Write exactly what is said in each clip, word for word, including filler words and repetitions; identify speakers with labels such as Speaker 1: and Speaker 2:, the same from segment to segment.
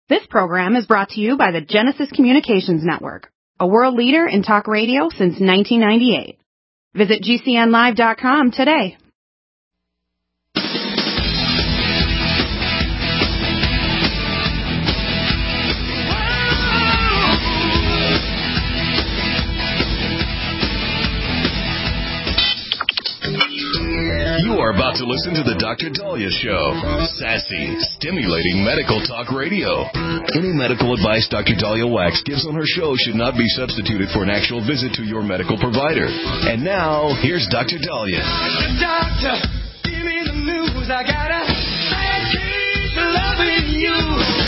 Speaker 1: This program is brought to you by the Genesis Communications Network, a world leader in talk radio since nineteen ninety-eight. Visit G C N live dot com today.
Speaker 2: You are about to listen to the Doctor Dahlia Show. Sassy, stimulating medical talk radio. Any medical advice Doctor Dahlia Wax gives on her show should not be substituted for an actual visit to your medical provider. And now, here's Doctor Dahlia.
Speaker 3: Doctor, give me the news. I gotta keep loving you.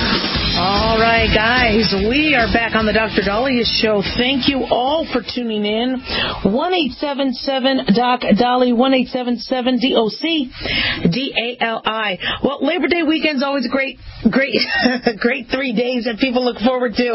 Speaker 4: All right, guys, we are back on the Doctor Dahlia Show. Thank you all for tuning in. one eight seven seven D O C Dahlia, one eight seven seven D O C D A L I. Well, Labor Day weekend's always a great, great, great three days that people look forward to.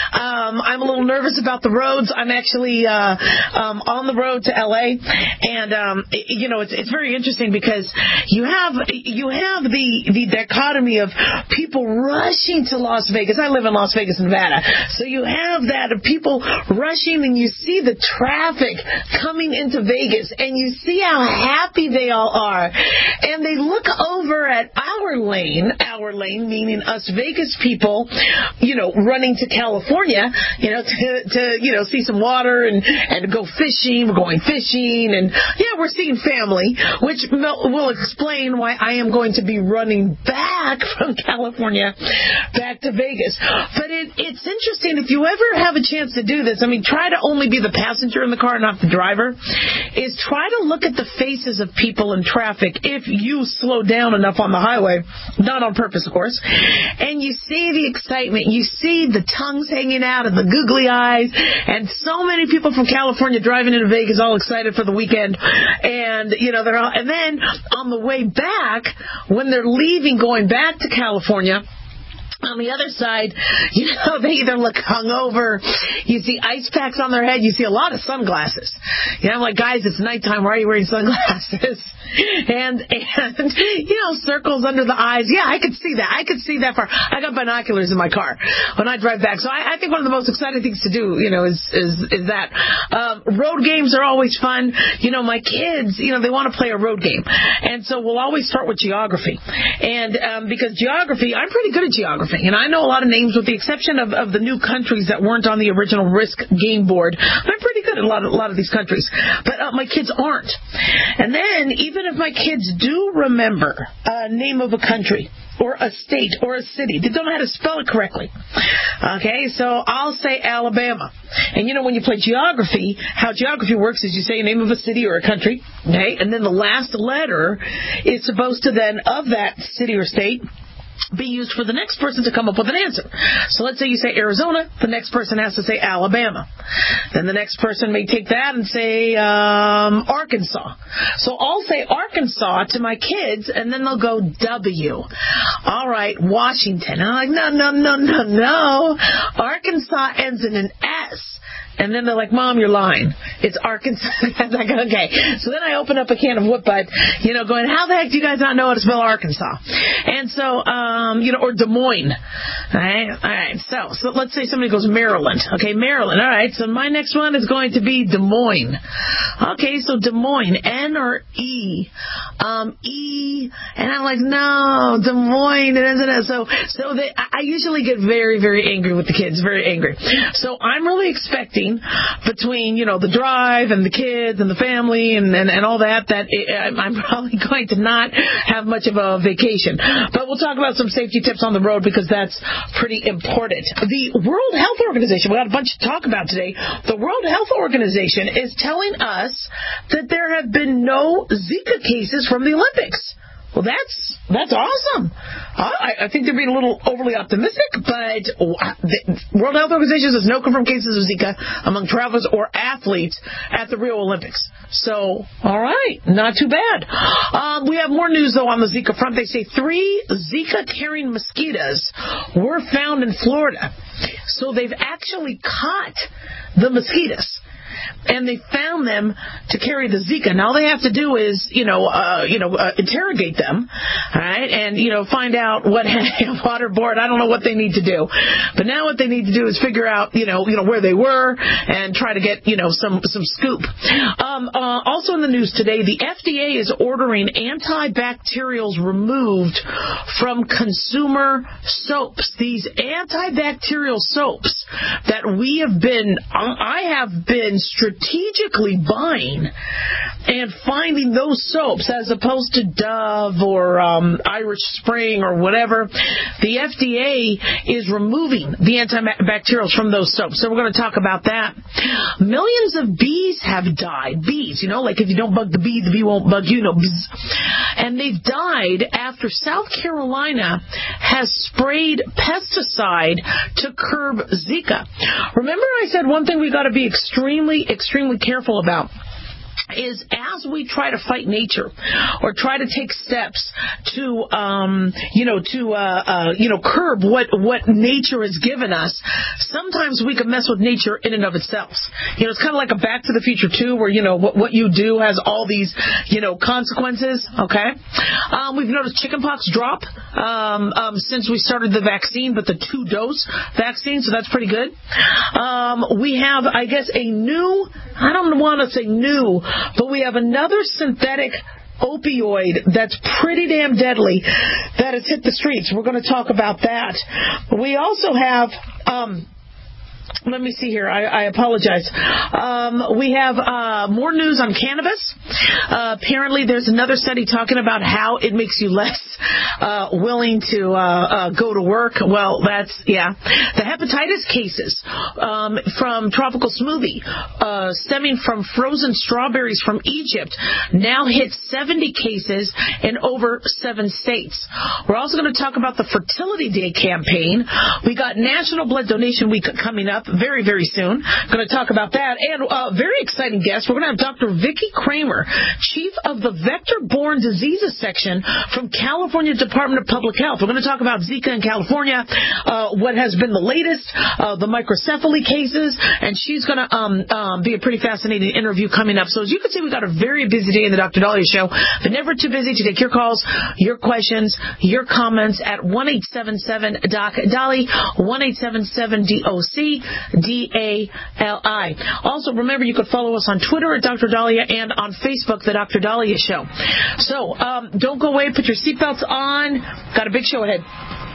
Speaker 4: Um, I'm a little nervous about the roads. I'm actually uh, um, on the road to L A, and um, it, you know, it's it's very interesting because you have you have the the dichotomy of people rushing to Las Vegas. I live in Las Vegas, Nevada. So you have that of people rushing, and you see the traffic coming into Vegas, and you see how happy they all are. And they look over at our lane, our lane meaning us Vegas people, you know, running to California, you know, to, to you know, see some water and, and go fishing. We're going fishing, and yeah, we're seeing family, which will explain why I am going to be running back from California back to Vegas. But it, it's interesting, if you ever have a chance to do this, I mean, try to only be the passenger in the car, not the driver, is try to look at the faces of people in traffic if you slow down enough on the highway, not on purpose, of course, and you see the excitement, you see the tongues hanging out and the googly eyes, and so many people from California driving into Vegas all excited for the weekend, and, you know, they're all, and then on the way back, when they're leaving, going back to California, on the other side, you know, they either look hungover, you see ice packs on their head, you see a lot of sunglasses. You know, I'm like, guys, it's nighttime, why are you wearing sunglasses? And, and, you know, circles under the eyes. Yeah, I could see that. I could see that far. I got binoculars in my car when I drive back. So I, I think one of the most exciting things to do, you know, is, is, is that. Um, road games are always fun. You know, my kids, you know, they want to play a road game. And so we'll always start with geography. And, um, because geography, I'm pretty good at geography. And I know a lot of names with the exception of, of the new countries that weren't on the original Risk game board. I'm pretty good at a lot of, a lot of these countries. But uh, my kids aren't. And then, even if my kids do remember a name of a country or a state or a city, they don't know how to spell it correctly. Okay, so I'll say Alabama. And you know, when you play geography, how geography works is you say a name of a city or a country, okay, and then the last letter is supposed to then, of that city or state, be used for the next person to come up with an answer. So let's say you say Arizona, the next person has to say Alabama. Then the next person may take that and say um, Arkansas. So I'll say Arkansas to my kids, and then they'll go W. All right, Washington. And I'm like, no, no, no, no, no. Arkansas ends in an S. And then they're like, Mom, you're lying. It's Arkansas. I'm like, okay. So then I open up a can of whoop butt, you know, going, how the heck do you guys not know how to spell Arkansas? And so, um, you know, or Des Moines. All right. All right. So, so let's say somebody goes Maryland. Okay, Maryland. All right. So my next one is going to be Des Moines. Okay. So Des Moines, N or E? Um, E. And I'm like, no, Des Moines. It isn't. So, so they, I usually get very, very angry with the kids. Very angry. So I'm really expecting between, you know, the drive and the kids and the family and, and, and all that, that it, I'm probably going to not have much of a vacation. But we'll talk about some safety tips on the road because that's pretty important. The World Health Organization, we got a bunch to talk about today. The World Health Organization is telling us that there have been no Zika cases from the Olympics. Well, that's that's awesome. I, I think they're being a little overly optimistic, but the World Health Organization says no confirmed cases of Zika among travelers or athletes at the Rio Olympics. So, all right, not too bad. Um, we have more news, though, on the Zika front. They say three Zika-carrying mosquitoes were found in Florida. So they've actually caught the mosquitoes. and they found them to carry the Zika. Now all they have to do is, you know, uh, you know, uh, interrogate them, all right, and, you know, find out what waterboard. I don't know what they need to do, but now what they need to do is figure out, you know, you know where they were and try to get, you know, some some scoop. Um, uh, also in the news today, the F D A is ordering antibacterials removed from consumer soaps. These antibacterial soaps that we have been, I have been strategically buying and finding those soaps as opposed to Dove or um, Irish Spring or whatever. The F D A is removing the antibacterials from those soaps. So we're going to talk about that. Millions of bees have died. Bees, you know, like if you don't bug the bee, the bee won't bug you. No, bzz. And they've died after South Carolina has sprayed pesticide to curb Zika. Remember I said one thing we got to be extremely, extremely careful about is as we try to fight nature or try to take steps to, um, you know, to, uh, uh, you know, curb what, what nature has given us, sometimes we can mess with nature in and of itself. You know, it's kind of like a Back to the Future two where, you know, what, what you do has all these, you know, consequences, okay? Um, we've noticed chickenpox drop um, um, since we started the vaccine, but the two-dose vaccine, so that's pretty good. Um, we have, I guess, a new, I don't want to say new, but we have another synthetic opioid that's pretty damn deadly that has hit the streets. We're going to talk about that. We also have... Um, Let me see here. I, I apologize. Um, we have uh, more news on cannabis. Uh, apparently, there's another study talking about how it makes you less uh, willing to uh, uh, go to work. Well, that's, yeah. The hepatitis cases um, from Tropical Smoothie, uh, stemming from frozen strawberries from Egypt, now hit seventy cases in over seven states. We're also going to talk about the Fertility Day campaign. We got National Blood Donation Week coming up very, very soon. Going to talk about that. And a uh, very exciting guest. We're going to have Doctor Vicki Kramer, Chief of the Vector-Borne Diseases Section from California Department of Public Health. We're going to talk about Zika in California, uh, what has been the latest, uh, the microcephaly cases, and she's going to um, um, be a pretty fascinating interview coming up. So as you can see, we've got a very busy day in the Doctor Dahlia Show, but never too busy to take your calls, your questions, your comments at one eight seven seven D O C D A L I, one eight seven seven D O C D A L I. Also, remember, you could follow us on Twitter at Doctor Dahlia and on Facebook, The Doctor Dahlia Show. So, um, don't go away. Put your seatbelts on. Got a big show ahead.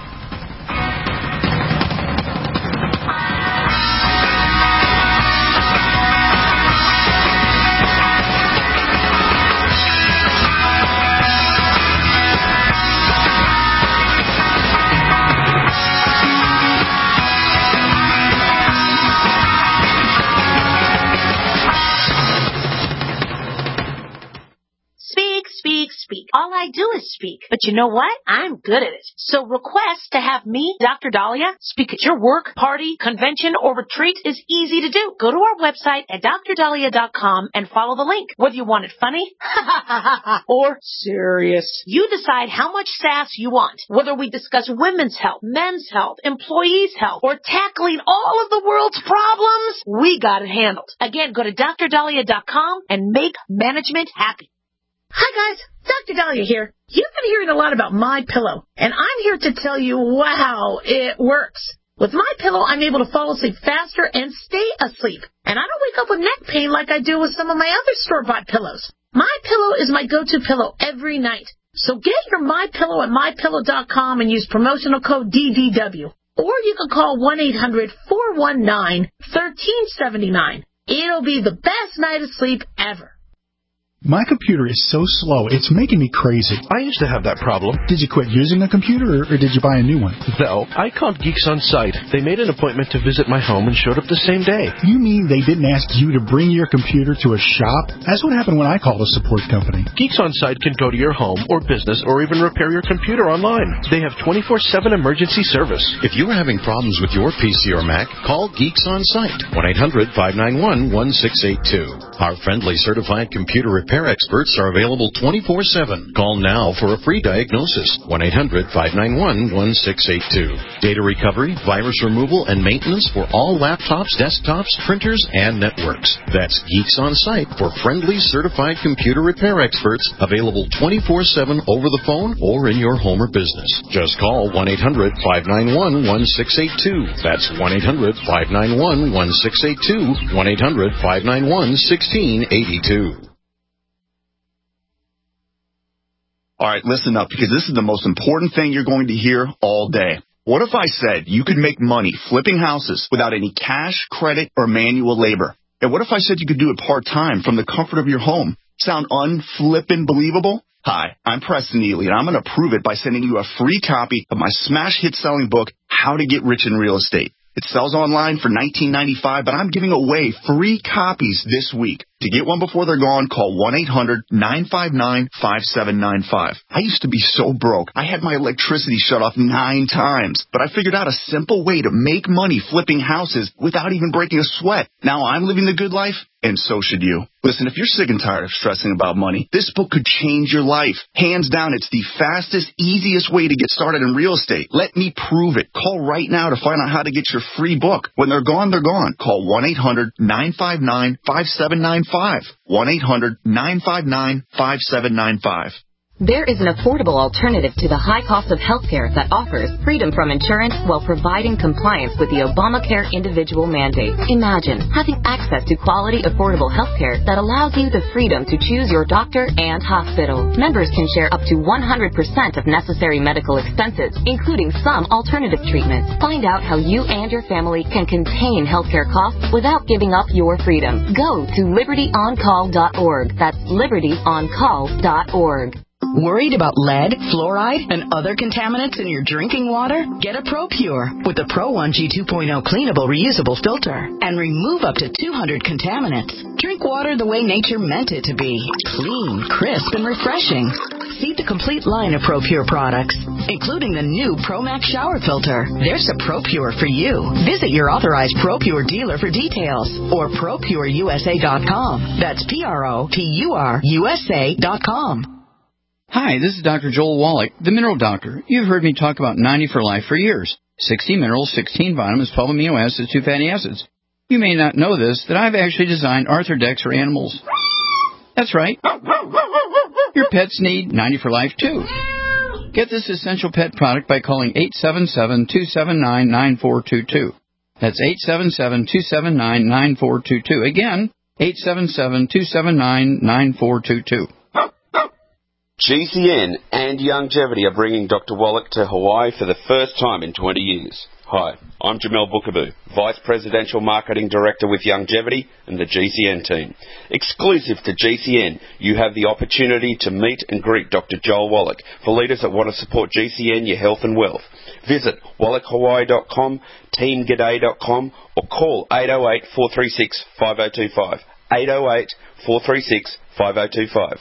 Speaker 5: Speak. All I do is speak. But you know what? I'm good at it. So request to have me, Doctor Dahlia, speak at your work, party, convention, or retreat is easy to do. Go to our website at dr dahlia dot com and follow the link. Whether you want it funny or serious, you decide how much sass you want. Whether we discuss women's health, men's health, employees' health, or tackling all of the world's problems, we got it handled. Again, go to dr dahlia dot com and make management happy.
Speaker 4: Hi guys, Doctor Dahlia here. You've been hearing a lot about MyPillow, and I'm here to tell you, wow, it works. With MyPillow, I'm able to fall asleep faster and stay asleep, and I don't wake up with neck pain like I do with some of my other store-bought pillows. MyPillow is my go-to pillow every night. So get your MyPillow at my pillow dot com and use promotional code D D W. Or you can call one eight hundred four one nine one three seven nine. It'll be the best night of sleep ever.
Speaker 6: My computer is so slow, it's making me crazy.
Speaker 7: I used to have that problem.
Speaker 6: Did you quit using a computer, or, or did you buy a new one?
Speaker 7: No, I called Geeks On Site. They made an appointment to visit my home and showed up the same day.
Speaker 6: You mean they didn't ask you to bring your computer to a shop? That's what happened when I called a support company.
Speaker 7: Geeks On Site can go to your home or business or even repair your computer online. They have twenty-four seven emergency service.
Speaker 8: If you are having problems with your P C or Mac, call Geeks On Site, one eight hundred five nine one one six eight two. Our friendly certified computer repair experts are available twenty-four seven. Call now for a free diagnosis. one eight hundred five nine one one six eight two. Data recovery, virus removal, and maintenance for all laptops, desktops, printers, and networks. That's Geeks On Site for friendly certified computer repair experts available twenty-four seven over the phone or in your home or business. Just call one eight hundred five nine one one six eight two. That's one eight hundred five nine one one six eight two. one eight hundred five nine one one six eight two.
Speaker 9: All right, listen up, because this is the most important thing you're going to hear all day. What if I said you could make money flipping houses without any cash, credit, or manual labor? And what if I said you could do it part-time from the comfort of your home? Sound unflippin' believable? Hi, I'm Preston Ely, and I'm going to prove it by sending you a free copy of my smash hit selling book, How to Get Rich in Real Estate. It sells online for nineteen ninety-five dollars, but I'm giving away free copies this week. To get one before they're gone, call one eight hundred nine five nine five seven nine five. I used to be so broke. I had my electricity shut off nine times, but I figured out a simple way to make money flipping houses without even breaking a sweat. Now I'm living the good life, and so should you. Listen, if you're sick and tired of stressing about money, this book could change your life. Hands down, it's the fastest, easiest way to get started in real estate. Let me prove it. Call right now to find out how to get your free book. When they're gone, they're gone. Call one eight hundred nine five nine five seven nine five. one eight hundred nine five nine five seven nine five.
Speaker 10: There is an affordable alternative to the high cost of healthcare that offers freedom from insurance while providing compliance with the Obamacare individual mandate. Imagine having access to quality, affordable healthcare that allows you the freedom to choose your doctor and hospital. Members can share up to one hundred percent of necessary medical expenses, including some alternative treatments. Find out how you and your family can contain healthcare costs without giving up your freedom. Go to liberty on call dot org. That's liberty on call dot org.
Speaker 11: Worried about lead, fluoride, and other contaminants in your drinking water? Get a ProPure with the Pro one G two point oh cleanable reusable filter and remove up to two hundred contaminants. Drink water the way nature meant it to be. Clean, crisp, and refreshing. See the complete line of ProPure products, including the new ProMax shower filter. There's a ProPure for you. Visit your authorized ProPure dealer for details or pro pure U S A dot com. That's P R O P U R U S A dot com.
Speaker 12: Hi, this is Doctor Joel Wallach, the Mineral Doctor. You've heard me talk about ninety for Life for years. sixty minerals, sixteen vitamins, twelve amino acids, two fatty acids. You may not know this, that I've actually designed Arthrodex for animals. That's right. Your pets need ninety for Life, too. Get this essential pet product by calling eight seven seven, two seven nine, nine four two two. That's eight seven seven, two seven nine, nine four two two. Again, eight seven seven, two seven nine, nine four two two.
Speaker 13: G C N and Youngevity are bringing Doctor Wallach to Hawaii for the first time in twenty years. Hi, I'm Jamel Bookaboo, Vice Presidential Marketing Director with Youngevity and the G C N team. Exclusive to G C N, you have the opportunity to meet and greet Doctor Joel Wallach for leaders that want to support G C N, your health and wealth. Visit wallach hawaii dot com, team g'day dot com, or call eight oh eight, four three six, five oh two five. eight oh eight, four three six, five oh two five.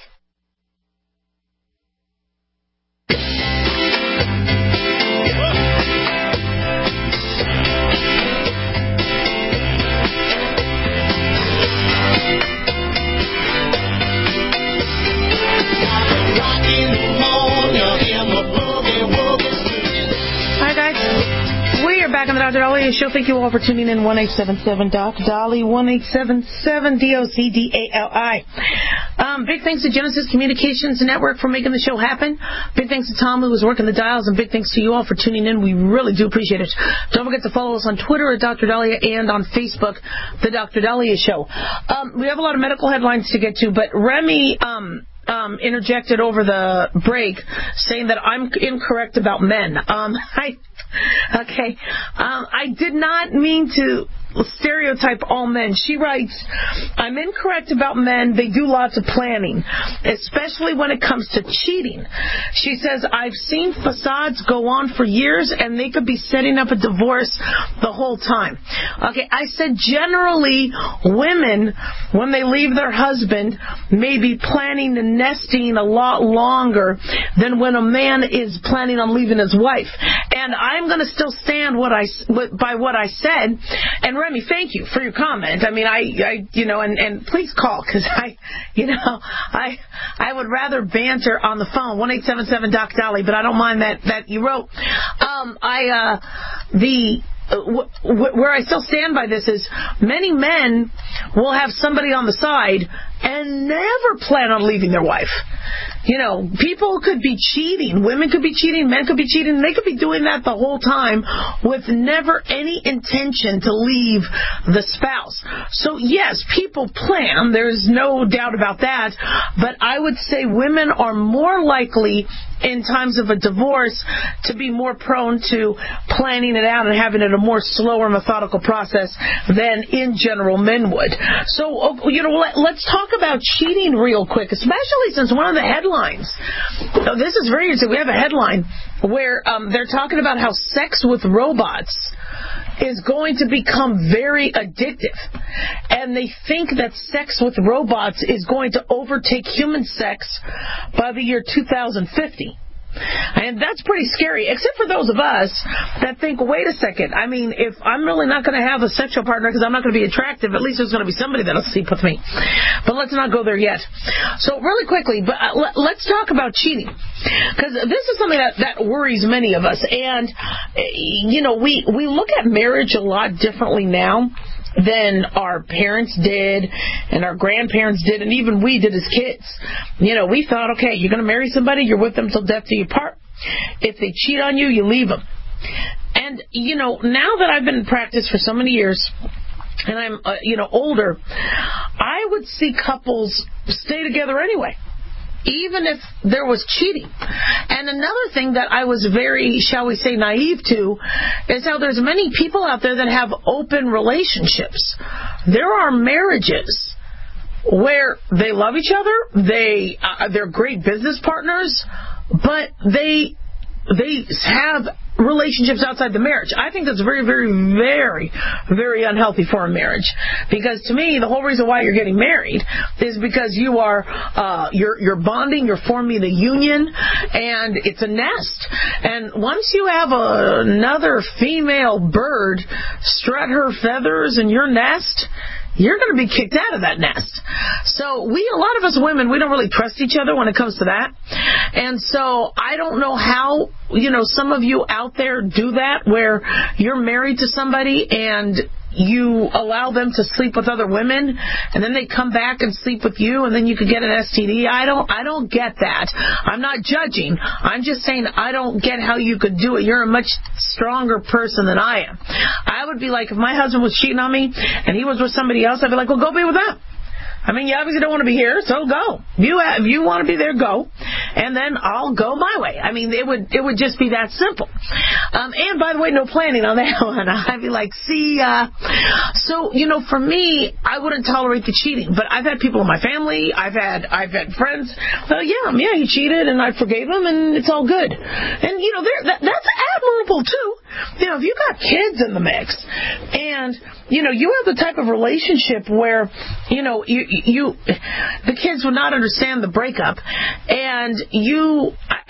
Speaker 4: Back on the Doctor Dolly Show. Thank you all for tuning in. one eight seven seven Doc Dolly, one eight seven seven D O C D A L I. Um, big thanks to Genesis Communications Network for making the show happen. Big thanks to Tom who was working the dials, and big thanks to you all for tuning in. We really do appreciate it. Don't forget to follow us on Twitter at Doctor Dahlia and on Facebook, The Doctor Dahlia Show. Um, we have a lot of medical headlines to get to, but Remy um, um, interjected over the break saying that I'm incorrect about men. Um, I... Okay. Um, I did not mean to stereotype all men. She writes, I'm incorrect about men. They do lots of planning, especially when it comes to cheating. She says, I've seen facades go on for years, and they could be setting up a divorce the whole time. Okay, I said generally women, when they leave their husband, may be planning and nesting a lot longer than when a man is planning on leaving his wife. And I'm going to still stand what I, by what I said. And Remy, thank you for your comment. I mean, I, I you know, and, and please call, because I, you know, I I would rather banter on the phone, one eight seven seven Doc Dolly, but I don't mind that, that you wrote. Um, I, uh, the... Uh, wh- where I still stand by this is many men will have somebody on the side and never plan on leaving their wife. You know, people could be cheating. Women could be cheating. Men could be cheating. They could be doing that the whole time with never any intention to leave the spouse. So, yes, people plan. There's no doubt about that. But I would say women are more likely in times of a divorce to be more prone to planning it out and having it a more slower, methodical process than in general men would. So, you know, let, let's talk about cheating real quick, especially since one of the headlines, this is very interesting, we have a headline where um, they're talking about how sex with robots is going to become very addictive. And they think that sex with robots is going to overtake human sex by the year two thousand fifty. And that's pretty scary, except for those of us that think, wait a second, I mean, if I'm really not going to have a sexual partner because I'm not going to be attractive, at least there's going to be somebody that'll sleep with me. But let's not go there yet. So really quickly, but uh, let's talk about cheating, because this is something that, that worries many of us. And, you know, we, we look at marriage a lot differently now than our parents did and our grandparents did, and even we did as kids. You know, we thought, okay, you're going to marry somebody, you're with them till death do you part. If they cheat on you, you leave them. And, you know, now that I've been in practice for so many years, and I'm, uh, you know, older, I would see couples stay together anyway, even if there was cheating. And another thing that I was very, shall we say, naive to is how there's many people out there that have open relationships. There are marriages where they love each other, they uh, they're great business partners, but they they have relationships outside the marriage. I think that's very, very, very, very unhealthy for a marriage. Because to me, the whole reason why you're getting married is because you are uh, you're you're bonding, you're forming a union, and it's a nest. And once you have a, another female bird strut her feathers in your nest, you're going to be kicked out of that nest. So we, a lot of us women, we don't really trust each other when it comes to that. And so I don't know how, you know, some of you out there do that, where you're married to somebody and you allow them to sleep with other women, and then they come back and sleep with you, and then you could get an S T D. I don't, I don't get that. I'm not judging. I'm just saying I don't get how you could do it. You're a much stronger person than I am. I would be like, if my husband was cheating on me and he was with somebody else, I'd be like, well, go be with them. I mean, you obviously don't want to be here, so go. If you, if you want to be there, go. And then I'll go my way. I mean, it would it would just be that simple. Um, and, by the way, no planning on that one. I'd be like, see, uh, so, you know, for me, I wouldn't tolerate the cheating. But I've had people in my family, I've had I've had friends, well, yeah, yeah, he cheated, and I forgave him, and it's all good. And, you know, that, that's admirable, too. You know, if you got kids in the mix, and, you know, you have the type of relationship where, you know, you, you the kids would not understand the breakup, and you,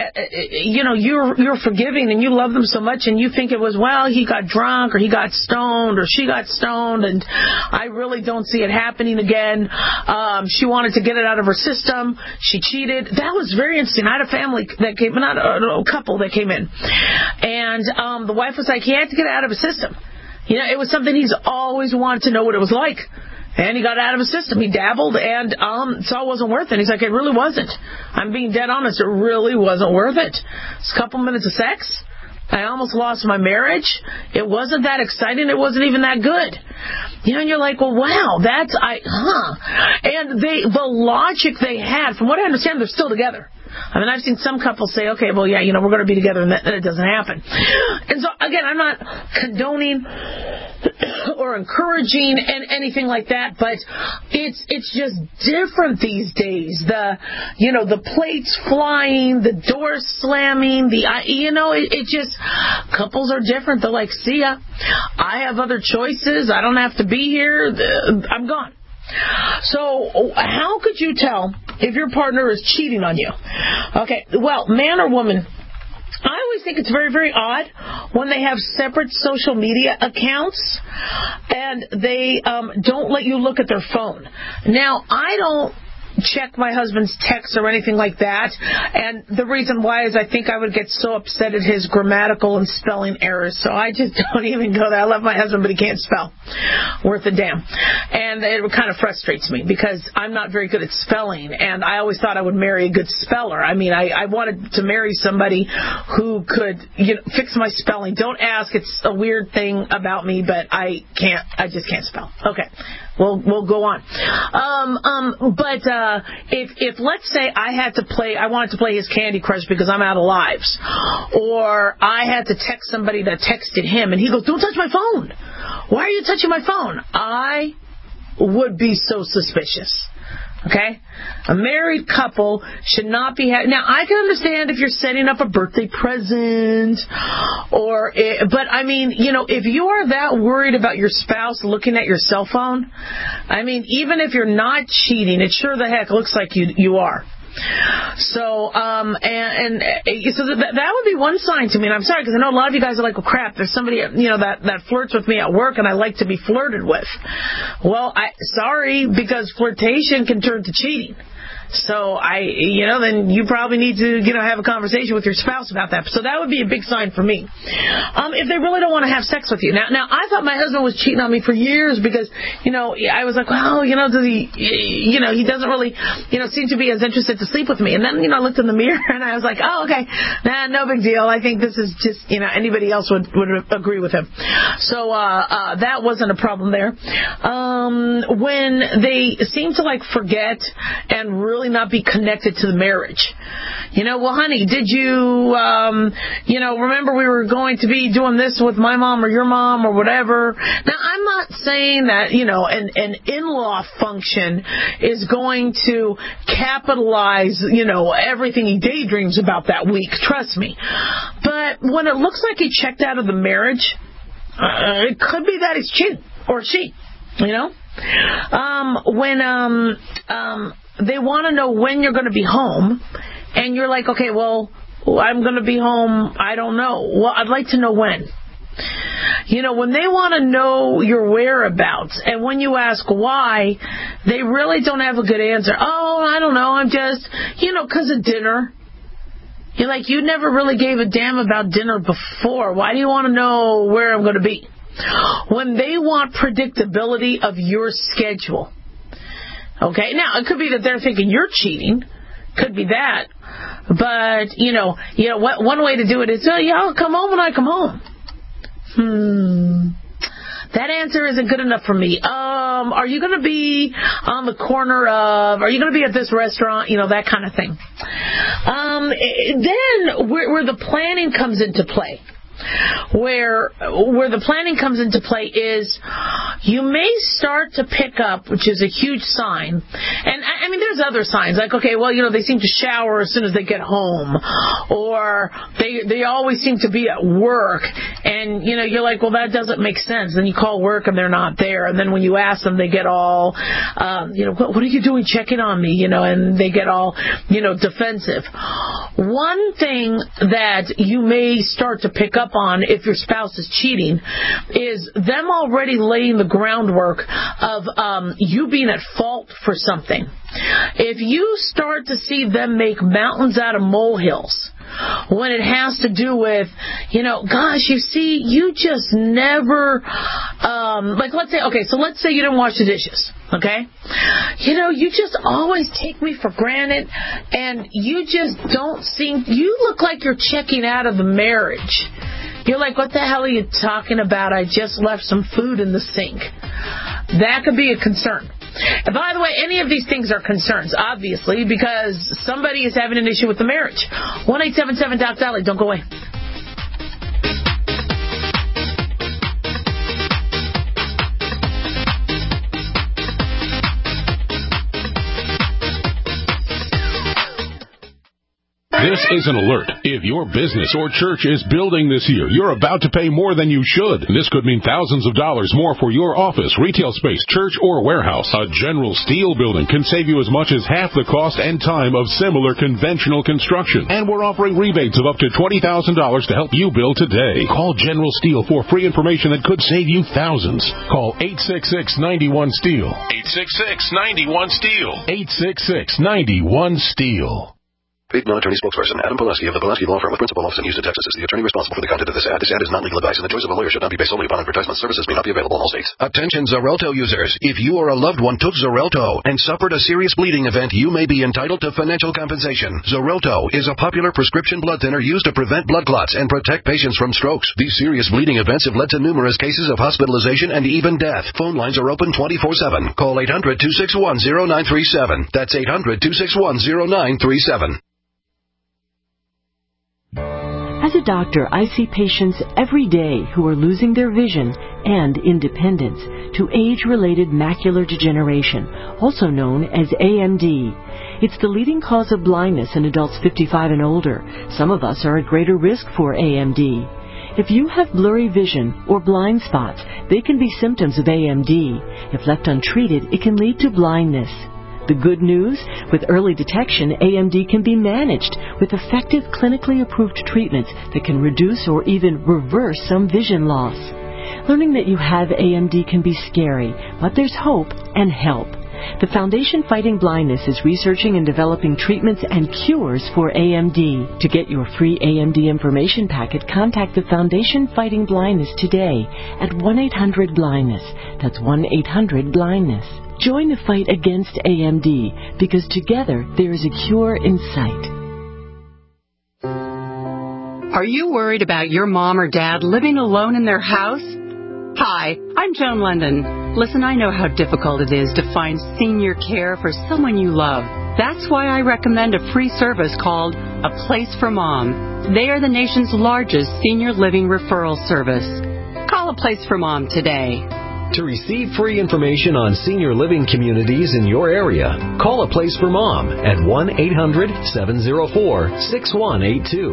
Speaker 4: you know, you're you're forgiving, and you love them so much, and you think it was, well, he got drunk, or he got stoned, or she got stoned, and I really don't see it happening again. Um, she wanted to get it out of her system. She cheated. That was very interesting. I had a family that came, not a, a couple that came in, and um, the wife was like, he had to get it out of his system. You know, it was something he's always wanted to know what it was like. And he got out of his system. He dabbled, and um, so it wasn't worth it. He's like, it really wasn't. I'm being dead honest. It really wasn't worth it. It's a couple minutes of sex. I almost lost my marriage. It wasn't that exciting. It wasn't even that good. You know, and you're like, well, wow, that's, I, huh. And they, the logic they had, from what I understand, they're still together. I mean, I've seen some couples say, okay, well, yeah, you know, we're going to be together, and then it doesn't happen. And so, again, I'm not condoning or encouraging and anything like that, but it's it's just different these days. The, you know, the plates flying, the doors slamming, the, you know, it, it just, couples are different. They're like, see ya. I have other choices. I don't have to be here. I'm gone. So how could you tell if your partner is cheating on you? Okay, well, man or woman, I always think it's very, very odd when they have separate social media accounts and they um, don't let you look at their phone. Now, I don't check my husband's texts or anything like that, and the reason why is I think I would get so upset at his grammatical and spelling errors, so I just don't even go there. I love my husband, but he can't spell worth a damn, and it kind of frustrates me because I'm not very good at spelling, and I always thought I would marry a good speller. I mean, I, I wanted to marry somebody who could, you know, fix my spelling. Don't ask, it's a weird thing about me, but I can't, I just can't spell. Okay. We'll we'll go on. Um, um, but uh, if if let's say I had to play, I wanted to play his Candy Crush because I'm out of lives, or I had to text somebody that texted him, and he goes, "Don't touch my phone. Why are you touching my phone?" I would be so suspicious. Okay? A married couple should not be... Ha- now, I can understand if you're setting up a birthday present, or... It, but, I mean, you know, if you are that worried about your spouse looking at your cell phone, I mean, even if you're not cheating, it sure the heck looks like you you are. So, um, and, and so that, that would be one sign to me. And I'm sorry, because I know a lot of you guys are like, well, crap, there's somebody, you know, that, that flirts with me at work and I like to be flirted with. Well, I, sorry, because flirtation can turn to cheating. So I, you know, then you probably need to, you know, have a conversation with your spouse about that. So that would be a big sign for me. Um, if they really don't want to have sex with you. Now, now I thought my husband was cheating on me for years because, you know, I was like, well, you know, does he, you know, he doesn't really, you know, seem to be as interested to sleep with me. And then, you know, I looked in the mirror and I was like, oh, okay, nah, no big deal. I think this is just, you know, anybody else would, would agree with him. So, uh, uh, that wasn't a problem there. Um, when they seem to like forget and really not be connected to the marriage. You know, well, honey, did you, um, you know, remember we were going to be doing this with my mom or your mom or whatever. Now, I'm not saying that, you know, an, an in-law function is going to capitalize, you know, everything he daydreams about that week. Trust me. But when it looks like he checked out of the marriage, uh, it could be that he's cheating or she, you know. Um, when, um, um, they want to know when you're going to be home, and you're like, okay, well, I'm going to be home, I don't know. Well, I'd like to know when. You know, when they want to know your whereabouts, and when you ask why, they really don't have a good answer. Oh, I don't know, I'm just, you know, because of dinner. You're like, you never really gave a damn about dinner before. Why do you want to know where I'm going to be? When they want predictability of your schedule. Okay, now it could be that they're thinking you're cheating, could be that, but you know, you know, what, one way to do it is, oh, yeah, I'll come home when I come home. Hmm, that answer isn't good enough for me. Um, are you going to be on the corner of? Are you going to be at this restaurant? You know, that kind of thing. Um, then where, where the planning comes into play. Where where the planning comes into play is you may start to pick up, which is a huge sign. And I, I mean, there's other signs like, okay, well, you know, they seem to shower as soon as they get home, or they they always seem to be at work. And you know, you're like, well, that doesn't make sense. Then you call work and they're not there. And then when you ask them, they get all, um, you know, what, what are you doing checking on me? You know, and they get all, you know, defensive. One thing that you may start to pick up on if your spouse is cheating is them already laying the groundwork of um, you being at fault for something. If you start to see them make mountains out of molehills when it has to do with, you know, gosh, you see, you just never, um, like, let's say, okay, so let's say you didn't wash the dishes, okay? You know, you just always take me for granted, and you just don't seem, you look like you're checking out of the marriage. You're like, what the hell are you talking about? I just left some food in the sink. That could be a concern. And by the way, any of these things are concerns, obviously, because somebody is having an issue with the marriage. one eight seven seven Doc Dolly. Don't go away.
Speaker 2: This
Speaker 14: This is an alert. If your business or church is building this year, you're about to pay more than you should. This could mean thousands of dollars more for your office, retail space, church, or warehouse. A General Steel building can save you as much as half the cost and time of similar conventional construction. And we're offering rebates of up to twenty thousand dollars to help you build today. Call General Steel for free information that could save you thousands. Call eight six six, nine one, STEEL. eight six six, nine one, STEEL. eight six six, nine one, STEEL.
Speaker 15: Paid non-attorney spokesperson Adam Pulaski of the Pulaski Law Firm with principal office in Houston, Texas is the attorney responsible for the content of this ad. This ad is not legal advice, and the choice of a lawyer should not be based solely upon advertisement. Services may not be available in all states.
Speaker 8: Attention Xarelto users. If you or a loved one took Xarelto and suffered a serious bleeding event, you may be entitled to financial compensation. Xarelto is a popular prescription blood thinner used to prevent blood clots and protect patients from strokes. These serious bleeding events have led to numerous cases of hospitalization and even death. Phone lines are open twenty-four seven. Call eight hundred, two six one, zero nine three seven. That's eight hundred, two six one, zero nine three seven.
Speaker 16: As a doctor, I see patients every day who are losing their vision and independence to age-related macular degeneration, also known as A M D. It's the leading cause of blindness in adults fifty-five and older. Some of us are at greater risk for A M D. If you have blurry vision or blind spots, they can be symptoms of A M D. If left untreated, it can lead to blindness. The good news? With early detection, A M D can be managed with effective clinically approved treatments that can reduce or even reverse some vision loss. Learning that you have A M D can be scary, but there's hope and help. The Foundation Fighting Blindness is researching and developing treatments and cures for A M D. To get your free A M D information packet, contact the Foundation Fighting Blindness today at one eight hundred blindness. That's one eight hundred blindness. Join the fight against A M D, because together there is a cure in sight.
Speaker 1: Are you worried about your mom or dad living alone in their house? Hi, I'm Joan London. Listen, I know how difficult it is to find senior care for someone you love. That's why I recommend a free service called A Place for Mom. They are the nation's largest senior living referral service. Call A Place for Mom today.
Speaker 17: To receive free information on senior living communities in your area, call A Place for Mom at one eight hundred, seven oh four, six one eight two.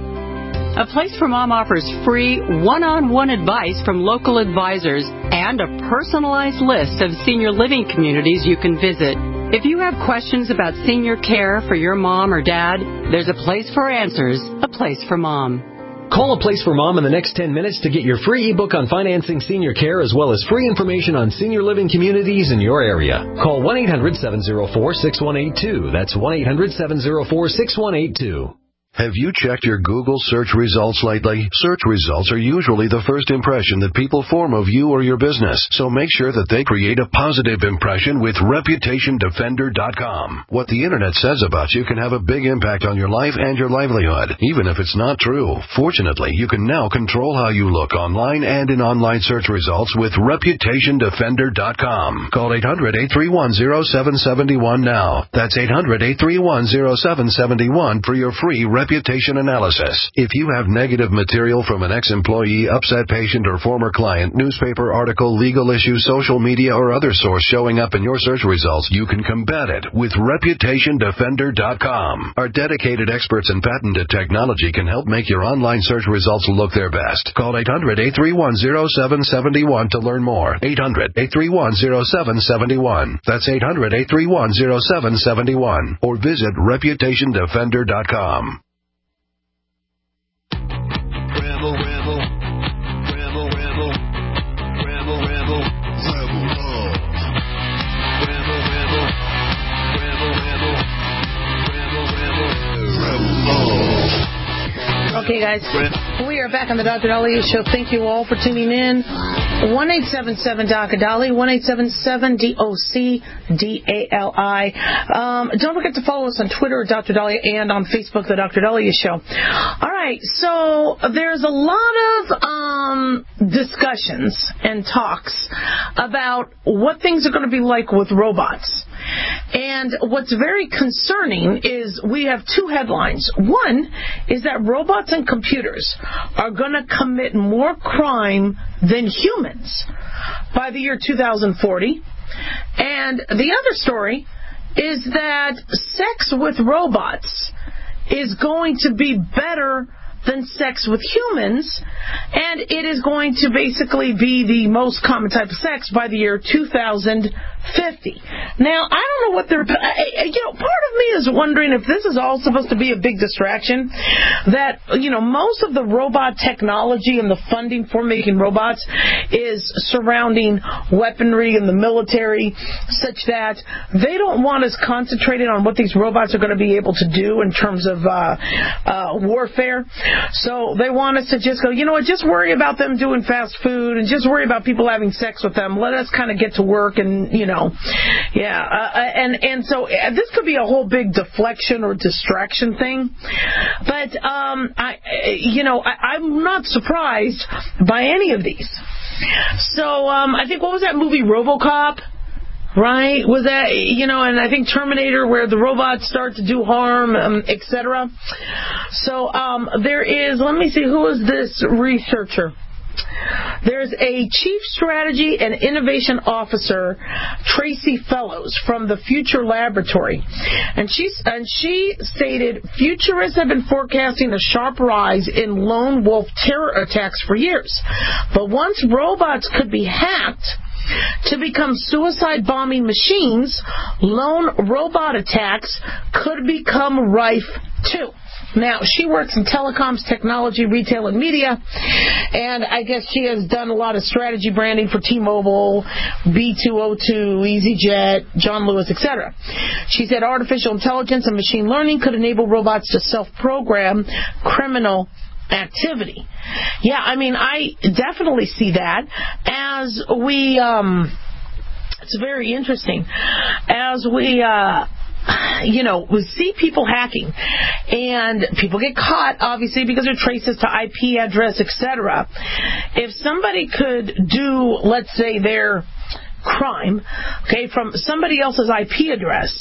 Speaker 1: A Place for Mom offers free one-on-one advice from local advisors and a personalized list of senior living communities you can visit. If you have questions about senior care for your mom or dad, there's a place for answers, A Place for Mom.
Speaker 17: Call A Place for Mom in the next ten minutes to get your free ebook on financing senior care, as well as free information on senior living communities in your area. Call one eight hundred, seven oh four, six one eight two. That's one eight hundred, seven oh four, six one eight two.
Speaker 8: Have you checked your Google search results lately? Search results are usually the first impression that people form of you or your business, so make sure that they create a positive impression with reputation defender dot com. What the internet says about you can have a big impact on your life and your livelihood, even if it's not true. Fortunately, you can now control how you look online and in online search results with reputation defender dot com. Call eight hundred, eight three one, oh seven seven one now. That's eight hundred, eight three one, oh seven seven one for your free reputation analysis. If you have negative material from an ex-employee, upset patient, or former client, newspaper article, legal issue, social media, or other source showing up in your search results, you can combat it with reputation defender dot com. Our dedicated experts in patented technology can help make your online search results look their best. Call eight hundred, eight three one, oh seven seven one to learn more. eight hundred, eight three one, oh seven seven one. That's eight hundred, eight three one, oh seven seven one. Or visit reputation defender dot com.
Speaker 3: Rebel, rebel, rebel, rebel, rebel, rebel, rebel love. Rebel, rebel, rebel, rebel, rebel, rebel, rebel love.
Speaker 4: Okay, guys, we are back on the Doctor Daliah Show. Thank you all for tuning in. one eight seven seven D O C D A L I, one eight seven seven D O C D A L I. Um, don't forget to follow us on Twitter, Doctor Daliah, and on Facebook, The Doctor Daliah Show. All right, so there's a lot of um, discussions and talks about what things are going to be like with robots. And what's very concerning is we have two headlines. One is that robots and computers are going to commit more crime than humans by the year two thousand forty. And the other story is that sex with robots is going to be better than sex with humans, and it is going to basically be the most common type of sex by the year two thousand fifty. Now, I don't know what they're, you know, part of me is wondering if this is all supposed to be a big distraction, that, you know, most of the robot technology and the funding for making robots is surrounding weaponry in the military, such that they don't want us concentrated on what these robots are going to be able to do in terms of uh, uh, warfare. So they want us to just go, you know what, just worry about them doing fast food and just worry about people having sex with them. Let us kind of get to work and, you know, yeah. Uh, and, and so this could be a whole big deflection or distraction thing. But, um, I, you know, I, I'm not surprised by any of these. So um, I think, what was that movie, RoboCop? Right? Was that, you know, and I think Terminator, where the robots start to do harm, um, et cetera. So um, there is, let me see, who is this researcher? There's a Chief Strategy and Innovation Officer, Tracy Fellows, from the Future Laboratory. And she, and she stated, futurists have been forecasting a sharp rise in lone wolf terror attacks for years. But once robots could be hacked to become suicide bombing machines, lone robot attacks could become rife too. Now, she works in telecoms, technology, retail, and media, and I guess she has done a lot of strategy branding for T-Mobile, B two oh two, EasyJet, John Lewis, et cetera. She said artificial intelligence and machine learning could enable robots to self-program criminal activity. Yeah, I mean, I definitely see that as we, um, it's very interesting, as we, uh, you know, we see people hacking, and people get caught, obviously, because they're traces to I P address, et cetera. If somebody could do, let's say, their crime, okay, from somebody else's I P address,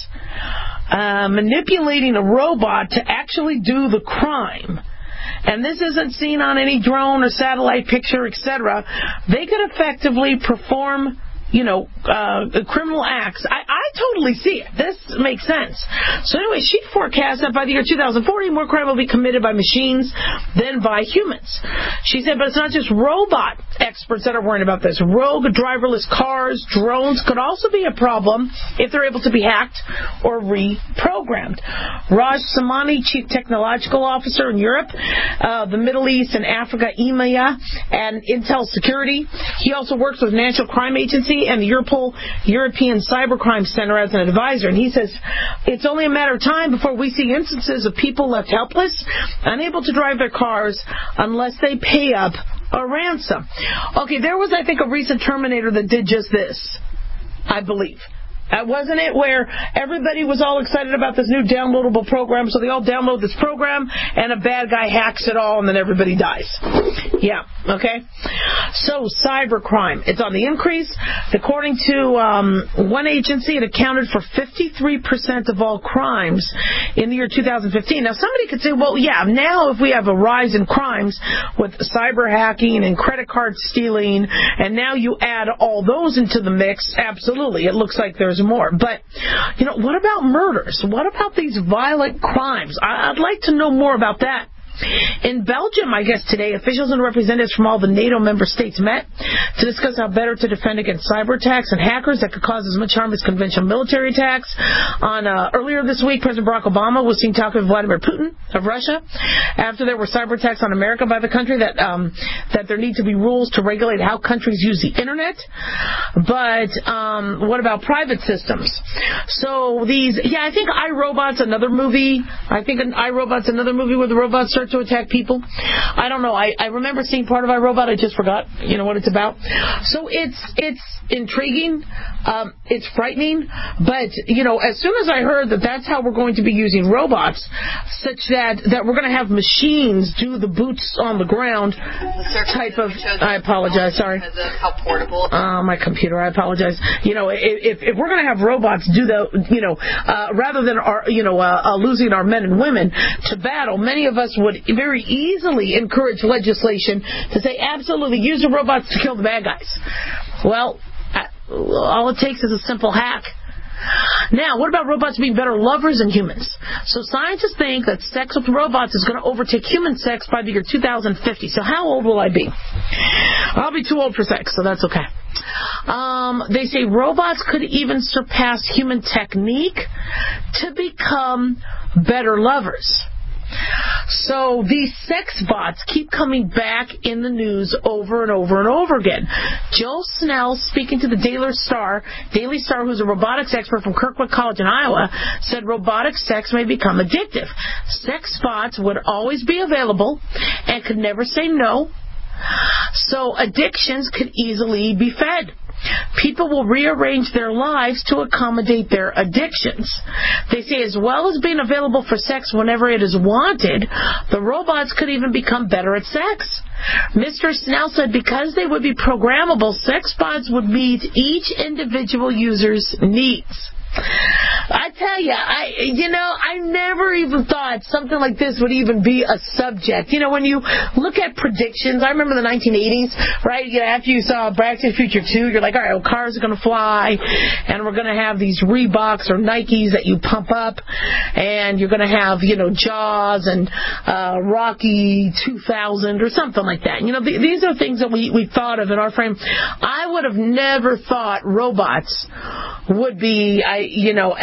Speaker 4: uh, manipulating a robot to actually do the crime, and this isn't seen on any drone or satellite picture, et cetera, they could effectively perform, you know, uh, criminal acts. I, I totally see it. This makes sense. So anyway, she forecasts that by the year two thousand forty, more crime will be committed by machines than by humans. She said, but it's not just robot experts that are worried about this. Rogue driverless cars, drones could also be a problem if they're able to be hacked or reprogrammed. Raj Samani, Chief Technological Officer in Europe, uh, the Middle East and Africa, E M E A, and Intel Security. He also works with National Crime Agency and the Europol European Cybercrime Center as an advisor. And he says, it's only a matter of time before we see instances of people left helpless, unable to drive their cars unless they pay up a ransom. Okay, there was, I think, a recent Terminator that did just this, I believe. Uh, wasn't it where everybody was all excited about this new downloadable program, so they all download this program, and a bad guy hacks it all, and then everybody dies? Yeah, okay? So, cybercrime. It's on the increase. According to um, one agency, it accounted for fifty-three percent of all crimes in the year two thousand fifteen. Now, somebody could say, well, yeah, now if we have a rise in crimes with cyber hacking and credit card stealing, and now you add all those into the mix, absolutely, it looks like there's more. But, you know, what about murders? What about these violent crimes? I'd like to know more about that. In Belgium, I guess today, officials and representatives from all the NATO member states met to discuss how better to defend against cyber attacks and hackers that could cause as much harm as conventional military attacks. On uh, earlier this week, President Barack Obama was seen talking with Vladimir Putin of Russia after there were cyber attacks on America by the country that um, that there need to be rules to regulate how countries use the internet. But um, what about private systems? So these, yeah, I think iRobot's another movie. I think an iRobot's another movie where the robots start to attack people. I don't know. I, I remember seeing part of iRobot. I just forgot, you know, what it's about. So it's it's intriguing. Um, it's frightening. But, you know, as soon as I heard that that's how we're going to be using robots, such that, that we're going to have machines do the boots on the ground type of... I apologize. Sorry.
Speaker 18: Because of how portable...
Speaker 4: Uh, my computer. I apologize. You know, if, if we're going to have robots do the, you know, uh, rather than, our, you know, uh, uh, losing our men and women to battle, many of us would very easily encourage legislation to say, absolutely, use the robots to kill the bad guys. Well, all it takes is a simple hack. Now, what about robots being better lovers than humans? So scientists think that sex with robots is going to overtake human sex by the year two thousand fifty. So how old will I be? I'll be too old for sex, so that's okay. Um, they say robots could even surpass human technique to become better lovers. So these sex bots keep coming back in the news over and over and over again. Joe Snell, speaking to the Daily Star, Daily Star, who's a robotics expert from Kirkwood College in Iowa, said robotic sex may become addictive. Sex bots would always be available and could never say no. So addictions could easily be fed. People will rearrange their lives to accommodate their addictions. They say as well as being available for sex whenever it is wanted, the robots could even become better at sex. Mister Snell said because they would be programmable, sex bots would meet each individual user's needs. I tell you, I you know, I never even thought something like this would even be a subject. You know, when you look at predictions, I remember the nineteen eighties, right? You know, after you saw Back to the Future two, you're like, all right, well, cars are going to fly, and we're going to have these Reeboks or Nikes that you pump up, and you're going to have, you know, Jaws and uh, Rocky two thousand or something like that. You know, th- these are things that we, we thought of in our frame. I would have never thought robots would be, I, you know,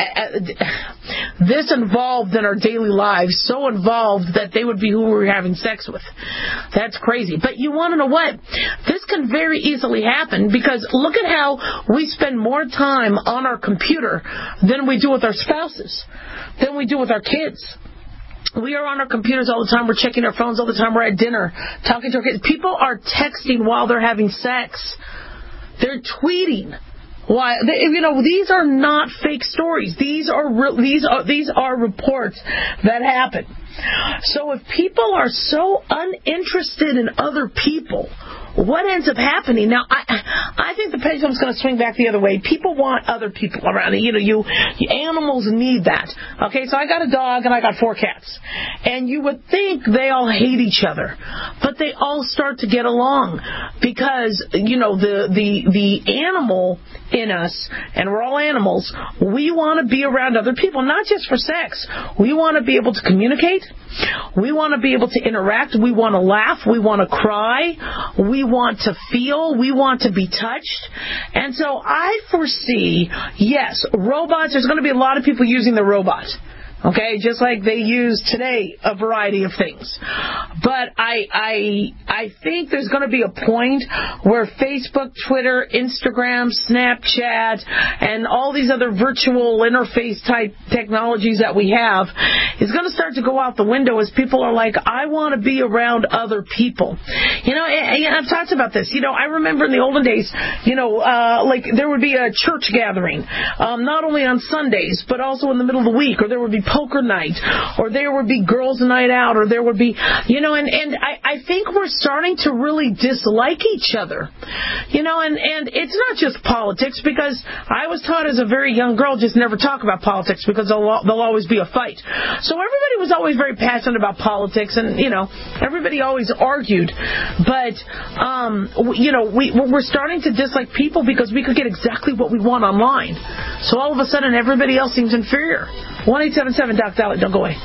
Speaker 4: this involved in our daily lives, so involved that they would be who we were having sex with. That's crazy. But you want to know what? This can very easily happen because look at how we spend more time on our computer than we do with our spouses, than we do with our kids. We are on our computers all the time. We're checking our phones all the time. We're at dinner, talking to our kids. People are texting while they're having sex. They're tweeting. Why? You know, these are not fake stories. These are real, these are these are reports that happen. So if people are so uninterested in other people, what ends up happening? Now, I I think the pendulum's going to swing back the other way. People want other people around. You know, you, you animals need that. Okay, so I got a dog and I got four cats, and you would think they all hate each other, but they all start to get along because you know the the the animal in us, and we're all animals. We want to be around other people, not just for sex. We want to be able to communicate. We want to be able to interact. We want to laugh. We want to cry. We want to feel. We want to be touched. And so I foresee, yes, robots, there's going to be a lot of people using the robot. Okay, just like they use today a variety of things. But I I I think there's going to be a point where Facebook, Twitter, Instagram, Snapchat, and all these other virtual interface type technologies that we have is going to start to go out the window as people are like, I want to be around other people. You know, and, and I've talked about this. You know, I remember in the olden days, you know, uh, like there would be a church gathering, um, not only on Sundays, but also in the middle of the week, or there would be poker night, or there would be girls' night out, or there would be, you know, and, and I, I think we're starting to really dislike each other. You know, and, and it's not just politics, because I was taught as a very young girl just never talk about politics because there'll, there'll always be a fight. So everybody was always very passionate about politics, and, you know, everybody always argued. But, um, you know, we, we're starting to dislike people because we could get exactly what we want online. So all of a sudden, everybody else seems inferior. one eight seven seven Doc Dolly. Don't go away.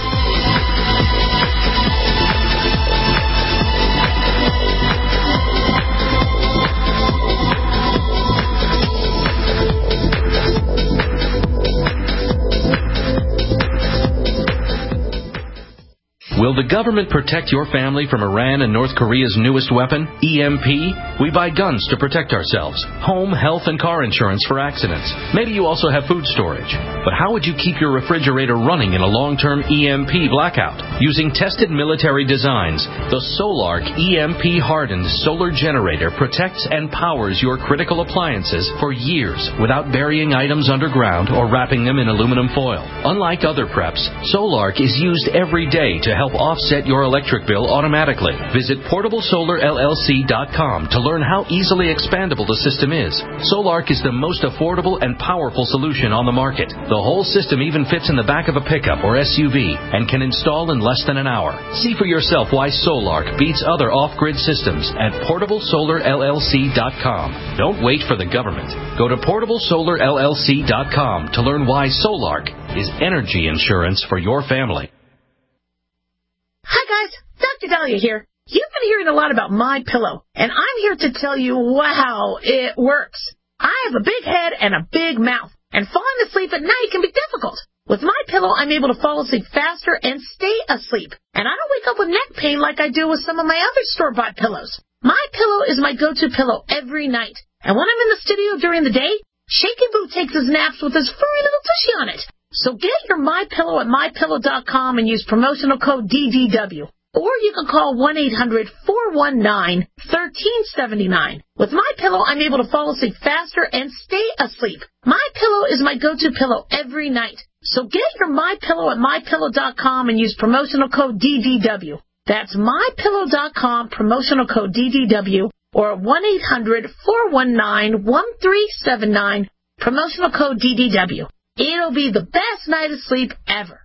Speaker 18: Will the government protect your family from Iran and North Korea's newest weapon, E M P? We buy guns to protect ourselves, home, health, and car insurance for accidents. Maybe you also have food storage. But how would you keep your refrigerator running in a long-term E M P blackout? Using tested military designs, the Solark E M P-hardened solar generator protects and powers your critical appliances for years without burying items underground or wrapping them in aluminum foil. Unlike other preps, Solark is used every day to help offset your electric bill automatically. Visit portable solar L L C dot com to learn how easily expandable the system is. Solark is the most affordable and powerful solution on the market. The whole system even fits in the back of a pickup or S U V and can install in less than an hour. See for yourself why Solark beats other off-grid systems at portable solar L L C dot com. Don't wait for the government. Go to portable solar L L C dot com to learn why Solark is energy insurance for your family.
Speaker 4: Hi guys, Doctor Dahlia here. You've been hearing a lot about My Pillow, and I'm here to tell you, wow, it works. I have a big head and a big mouth, and falling asleep at night can be difficult. With My Pillow, I'm able to fall asleep faster and stay asleep, and I don't wake up with neck pain like I do with some of my other store-bought pillows. My Pillow is my go-to pillow every night, and when I'm in the studio during the day, Shaky Boo takes his naps with his furry little tushy on it. So get your My Pillow at my pillow dot com and use promotional code D D W. Or you can call one eight hundred four one nine one three seven nine. With My Pillow, I'm able to fall asleep faster and stay asleep. My Pillow is my go-to pillow every night. So get your My Pillow at my pillow dot com and use promotional code D D W. That's my pillow dot com, promotional code D D W, or one eight hundred four one nine one three seven nine, promotional code D D W. It'll be the best night of sleep ever.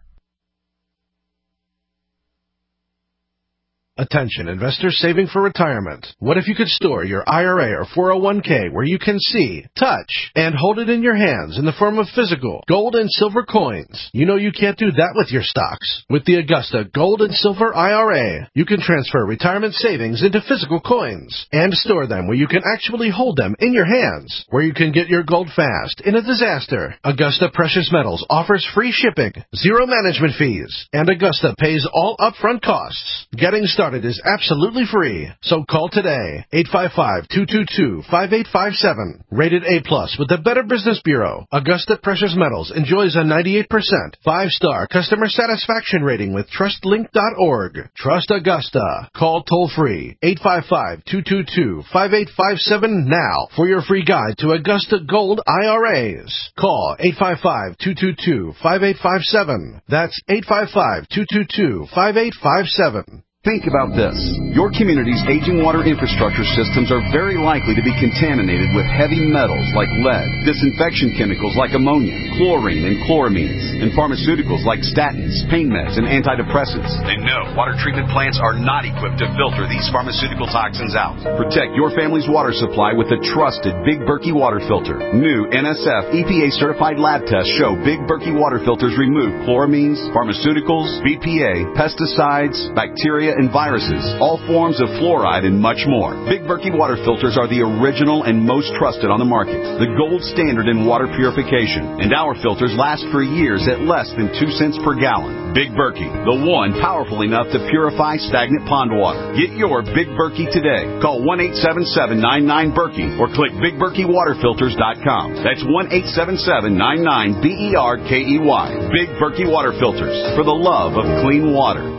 Speaker 19: Attention, investors saving for retirement. What if you could store your I R A or four oh one k where you can see, touch, and hold it in your hands in the form of physical gold and silver coins? You know you can't do that with your stocks. With the Augusta Gold and Silver I R A, you can transfer retirement savings into physical coins and store them where you can actually hold them in your hands, where you can get your gold fast in a disaster. Augusta Precious Metals offers free shipping, zero management fees, and Augusta pays all upfront costs. Getting started is absolutely free, so call today, eight five five, two two two, five eight five seven. Rated A plus with the Better Business Bureau, Augusta Precious Metals enjoys a ninety-eight percent five-star customer satisfaction rating with trust link dot org. Trust Augusta. Call toll-free, eight five five, two two two, five eight five seven now for your free guide to Augusta Gold I R As. Call eight five five, two two two, five eight five seven. That's eight five five, two two two, five eight five seven.
Speaker 20: Think about this. Your community's aging water infrastructure systems are very likely to be contaminated with heavy metals like lead, disinfection chemicals like ammonia, chlorine and chloramines, and pharmaceuticals like statins, pain meds, and antidepressants. And no, water treatment plants are not equipped to filter these pharmaceutical toxins out. Protect your family's water supply with the trusted Big Berkey water filter. New N S F E P A-certified lab tests show Big Berkey water filters remove chloramines, pharmaceuticals, B P A, pesticides, bacteria, and viruses, all forms of fluoride, and much more. Big Berkey water filters are the original and most trusted on the market, the gold standard in water purification, and our filters last for years at less than two cents per gallon. Big Berkey, the one powerful enough to purify stagnant pond water. Get your Big Berkey today. Call one eight seven seven, nine nine, Berkey or click big berkey water filters dot com. That's one eight seven seven, nine nine, B E R K E Y. Big Berkey water filters, for the love of clean water.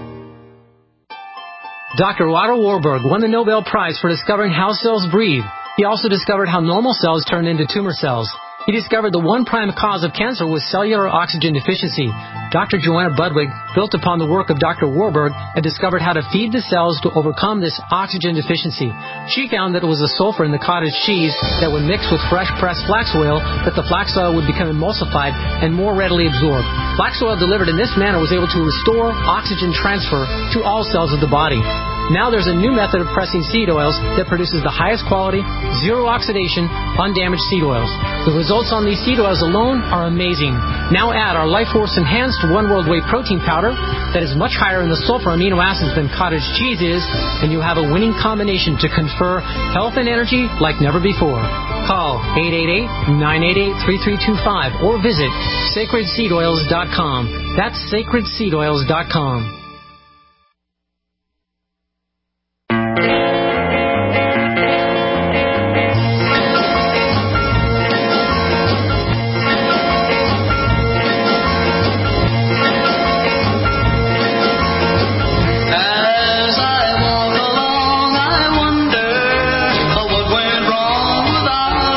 Speaker 21: Doctor Otto Warburg won the Nobel Prize for discovering how cells breathe. He also discovered how normal cells turn into tumor cells. He discovered the one prime cause of cancer was cellular oxygen deficiency. Doctor Joanna Budwig built upon the work of Doctor Warburg and discovered how to feed the cells to overcome this oxygen deficiency. She found that it was the sulfur in the cottage cheese that when mixed with fresh pressed flax oil, that the flax oil would become emulsified and more readily absorbed. Flax oil delivered in this manner was able to restore oxygen transfer to all cells of the body. Now there's a new method of pressing seed oils that produces the highest quality, zero oxidation, undamaged seed oils. The results on these seed oils alone are amazing. Now add our Life Force Enhanced One World Whey Protein Powder that is much higher in the sulfur amino acids than cottage cheese is, and you have a winning combination to confer health and energy like never before. Call eight eight eight, nine eight eight, three three two five or visit sacred seed oils dot com. That's sacred seed oils dot com.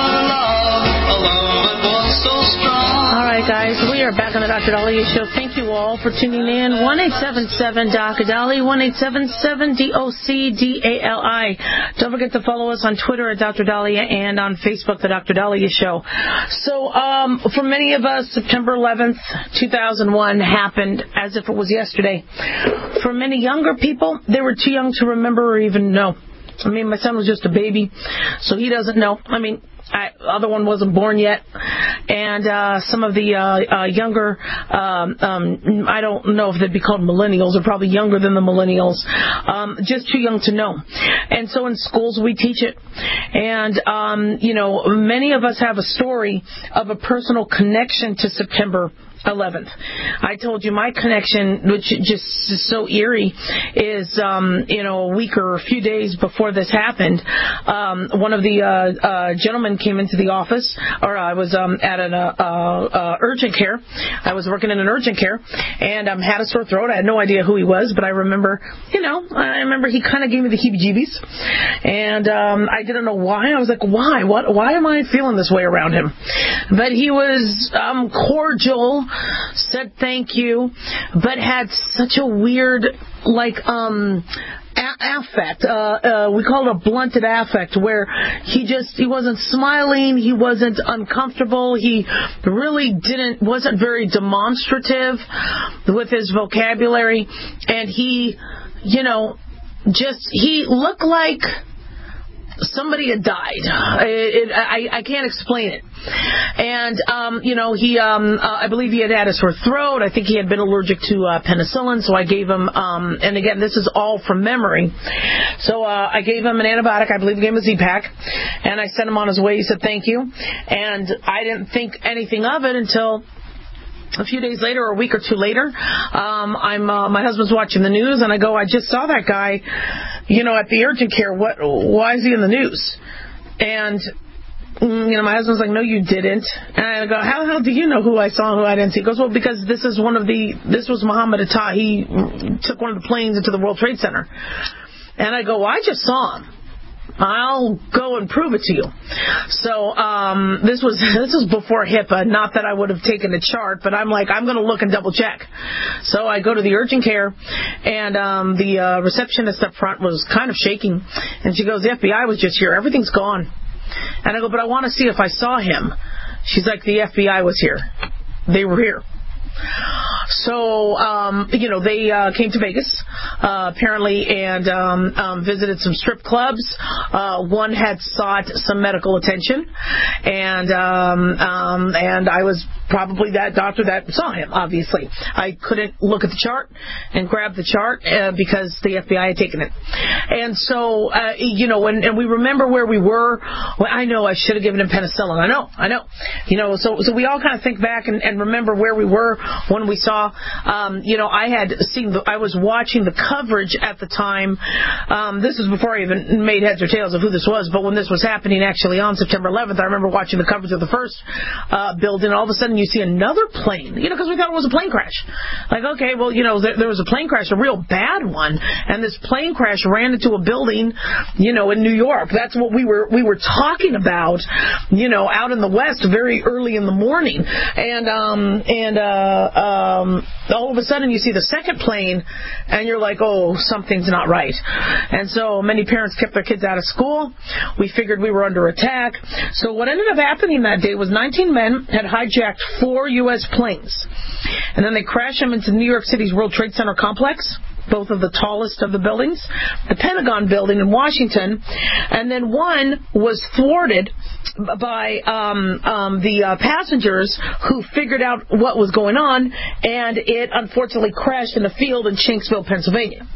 Speaker 4: Doctor Dahlia Show. Thank you all for tuning in. one eight seven seven D O C D A L I, one eight seven seven D O C D A L I. Don't forget to follow us on Twitter at Doctor Dahlia and on Facebook, The Doctor Dahlia Show. So, um, for many of us, September eleventh, two thousand one happened as if it was yesterday. For many younger people, they were too young to remember or even know. I mean, my son was just a baby, so he doesn't know. I mean, I, other one wasn't born yet, and uh, some of the uh, uh, younger, um, um, I don't know if they'd be called millennials, or probably younger than the millennials, um, just too young to know. And so in schools we teach it, and um, you know, many of us have a story of a personal connection to September eleventh. I told you my connection, which just is so eerie, is, um, you know, a week or a few days before this happened, um, one of the uh, uh, gentlemen came into the office, or I was um, at an uh, uh, urgent care. I was working in an urgent care, and um, had a sore throat. I had no idea who he was, but I remember, you know, I remember he kind of gave me the heebie-jeebies, and um, I didn't know why. I was like, why? What? Why am I feeling this way around him? But he was um, cordial, said thank you, but had such a weird, like, um, a- affect. Uh, uh, we call it a blunted affect, where he just, he wasn't smiling, he wasn't uncomfortable, he really didn't, wasn't very demonstrative with his vocabulary, and he, you know, just, he looked like somebody had died. It, it, I, I can't explain it. And, um, you know, he, um, uh, I believe he had had a sore throat. I think he had been allergic to uh, penicillin, so I gave him, um, and again, this is all from memory. So uh, I gave him an antibiotic. I believe I gave him a Z-Pak, and I sent him on his way. He said thank you. And I didn't think anything of it until a few days later, or a week or two later, um, I'm uh, my husband's watching the news, and I go, I just saw that guy, you know, at the urgent care. What? Why is he in the news? And you know, my husband's like, no, you didn't. And I go, how the hell do you know who I saw and who I didn't see? He goes, well, because this is one of the, this was Mohammed Atta. He took one of the planes into the World Trade Center. And I go, well, I just saw him. I'll go and prove it to you. So um, this was this was before HIPAA. Not that I would have taken a chart, but I'm like, I'm going to look and double check. So I go to the urgent care, and um, the uh, receptionist up front was kind of shaking, and she goes, the F B I was just here. Everything's gone. And I go, but I want to see if I saw him. She's like, the F B I was here. They were here. So, um, you know, they uh, came to Vegas, uh, apparently, and um, um, visited some strip clubs. Uh, one had sought some medical attention, and um, um, and I was probably that doctor that saw him, obviously. I couldn't look at the chart and grab the chart uh, because the F B I had taken it. And so, uh, you know, and, and we remember where we were. Well, I know I should have given him penicillin. I know, I know. You know, so so we all kind of think back and, and remember where we were when we saw, um, you know, I had seen, the, I was watching the coverage at the time. Um, this is before I even made heads or tails of who this was, but when this was happening actually on September eleventh, I remember watching the coverage of the first uh, building, and all of a sudden you see another plane, you know, because we thought it was a plane crash. Like, okay, well, you know, there, there was a plane crash, a real bad one, and this plane crash ran into a building, you know, in New York. That's what we were we were talking about, you know, out in the West very early in the morning. And, um, and, uh, Um, all of a sudden you see the second plane and you're like, oh, something's not right. And so many parents kept their kids out of school. We figured we were under attack. So what ended up happening that day was nineteen men had hijacked four U S planes. And then they crashed them into New York City's World Trade Center complex, both of the tallest of the buildings, the Pentagon building in Washington, and then one was thwarted by um, um, the uh, passengers who figured out what was going on, and it unfortunately crashed in a field in Shanksville, Pennsylvania.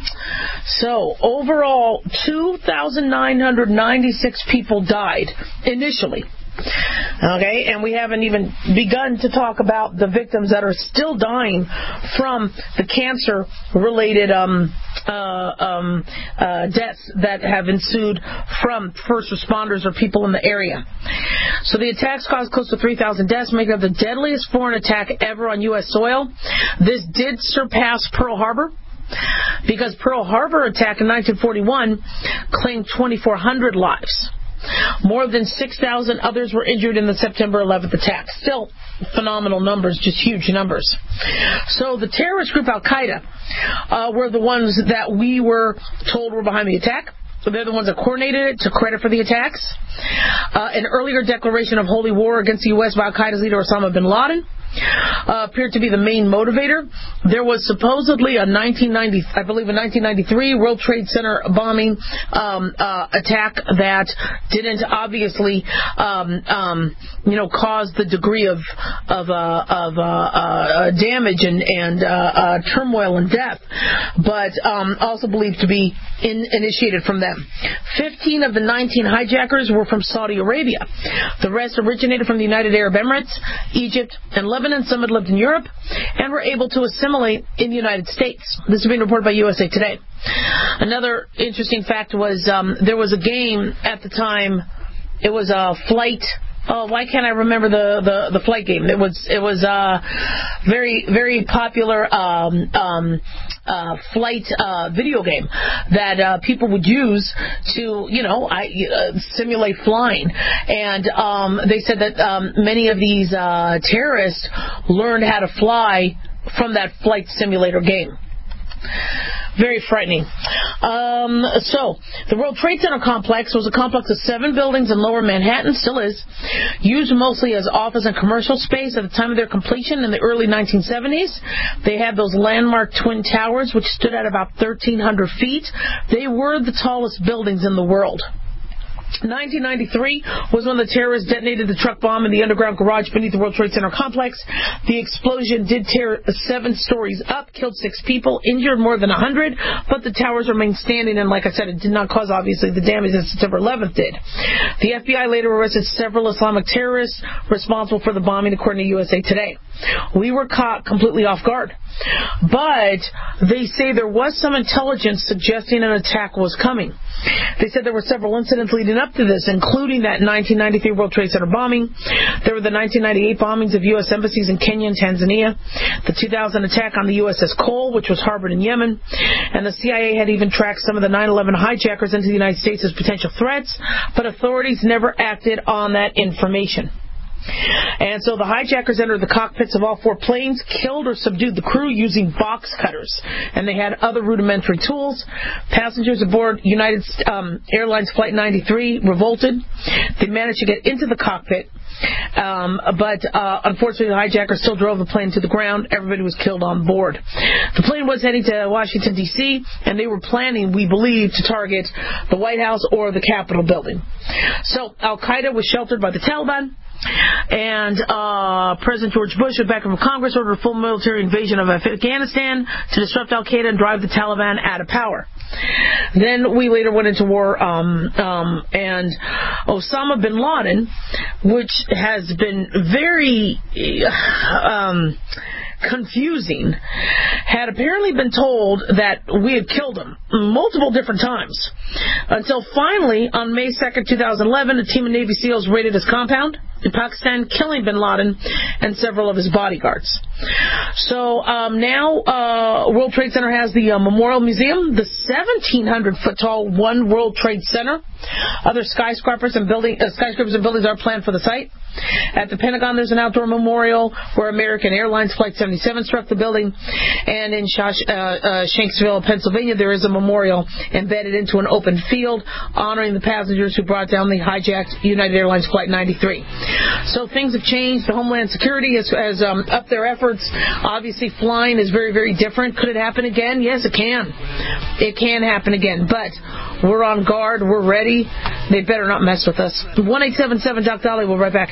Speaker 4: So, overall, two thousand nine hundred ninety-six people died initially. Okay, and we haven't even begun to talk about the victims that are still dying from the cancer-related um, uh, um, uh, deaths that have ensued from first responders or people in the area. So the attacks caused close to three thousand deaths, making it the deadliest foreign attack ever on U S soil. This did surpass Pearl Harbor, because Pearl Harbor attack in nineteen forty-one claimed twenty-four hundred lives. More than six thousand others were injured in the September eleventh attack. Still phenomenal numbers, just huge numbers. So the terrorist group Al-Qaeda uh, were the ones that we were told were behind the attack. So they're the ones that coordinated it, took credit for the attacks. Uh, an earlier declaration of holy war against the U S by Al-Qaeda's leader Osama bin Laden Uh, appeared to be the main motivator. There was supposedly a nineteen ninety, I believe, a nineteen ninety-three World Trade Center bombing um, uh, attack that didn't obviously, um, um, you know, cause the degree of of, uh, of uh, uh, damage and and uh, uh, turmoil and death, but um, also believed to be in, initiated from them. Fifteen of the nineteen hijackers were from Saudi Arabia. The rest originated from the United Arab Emirates, Egypt, and Lebanon. Some had lived in Europe and were able to assimilate in the United States. This is being reported by U S A Today. Another interesting fact was um, there was a game at the time. It was a flight. Oh, why can't I remember the, the, the flight game? It was it was a very very popular um, um, uh, flight uh, video game that uh, people would use to you know I, uh, simulate flying, and um, they said that um, many of these uh, terrorists learned how to fly from that flight simulator game. Very frightening. Um, so, the World Trade Center complex was a complex of seven buildings in lower Manhattan, still is, used mostly as office and commercial space at the time of their completion in the early nineteen seventies. They had those landmark twin towers, which stood at about thirteen hundred feet. They were the tallest buildings in the world. nineteen ninety-three was when the terrorists detonated the truck bomb in the underground garage beneath the World Trade Center complex. The explosion did tear seven stories up, killed six people, injured more than one hundred, but the towers remained standing, and like I said, it did not cause, obviously, the damage that September eleventh did. The F B I later arrested several Islamic terrorists responsible for the bombing, according to U S A Today. We were caught completely off guard. But they say there was some intelligence suggesting an attack was coming. They said there were several incidents leading up to this, including that nineteen ninety-three World Trade Center bombing. There were the nineteen ninety-eight bombings of U S embassies in Kenya and Tanzania, the two thousand attack on the U S S Cole, which was harbored in Yemen, and the C I A had even tracked some of the nine eleven hijackers into the United States as potential threats, but authorities never acted on that information. And so the hijackers entered the cockpits of all four planes, killed or subdued the crew using box cutters, and they had other rudimentary tools. Passengers aboard United um, Airlines Flight ninety-three revolted. They managed to get into the cockpit, um, but uh, unfortunately the hijackers still drove the plane to the ground. Everybody was killed on board. The plane was heading to Washington, D C, and they were planning, we believe, to target the White House or the Capitol building. So Al-Qaeda was sheltered by the Taliban. And uh, President George Bush, with backing from Congress, ordered a full military invasion of Afghanistan to disrupt Al-Qaeda and drive the Taliban out of power. Then we later went into war, um, um, and Osama bin Laden, which has been very um, confusing, had apparently been told that we had killed him multiple different times, until finally, on May second, two thousand eleven, a team of Navy SEALs raided his compound in Pakistan, killing bin Laden and several of his bodyguards. So um, now uh, World Trade Center has the uh, Memorial Museum, the seventeen hundred foot tall One World Trade Center. Other skyscrapers and building uh, skyscrapers and buildings are planned for the site. At the Pentagon, there's an outdoor memorial where American Airlines Flight seventy-seven struck the building. And in Shash, uh, uh, Shanksville, Pennsylvania, there is a memorial embedded into an open field honoring the passengers who brought down the hijacked United Airlines Flight ninety-three. So things have changed. The Homeland Security has, has um, upped their efforts. Obviously, flying is very, very different. Could it happen again? Yes, it can. It can happen again. But we're on guard. We're ready. They better not mess with us. one eight seven seven Doc Dolly. We'll be right back.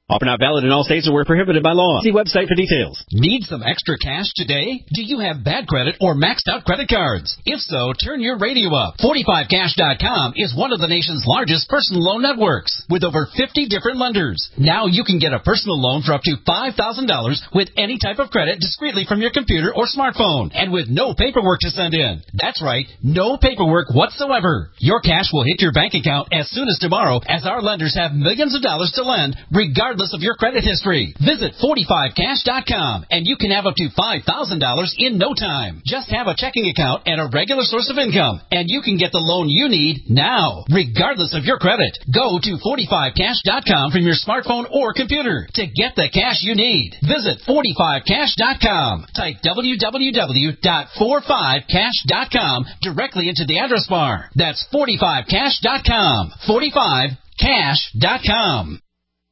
Speaker 5: Offer not valid in all states or where prohibited by law. See website for details.
Speaker 22: Need some extra cash today? Do you have bad credit or maxed out credit cards? If so, turn your radio up. forty-five cash dot com is one of the nation's largest personal loan networks with over fifty different lenders. Now you can get a personal loan for up to five thousand dollars with any type of credit discreetly from your computer or smartphone and with no paperwork to send in. That's right, no paperwork whatsoever. Your cash will hit your bank account as soon as tomorrow, as our lenders have millions of dollars to lend regardless of your credit history. Visit forty-five cash dot com and you can have up to five thousand dollars in no time. Just have a checking account and a regular source of income and you can get the loan you need now, regardless of your credit. Go to forty-five cash dot com from your smartphone or computer to get the cash you need. Visit forty-five cash dot com. Type w w w dot forty-five cash dot com directly into the address bar. That's forty-five cash dot com. forty-five cash dot com.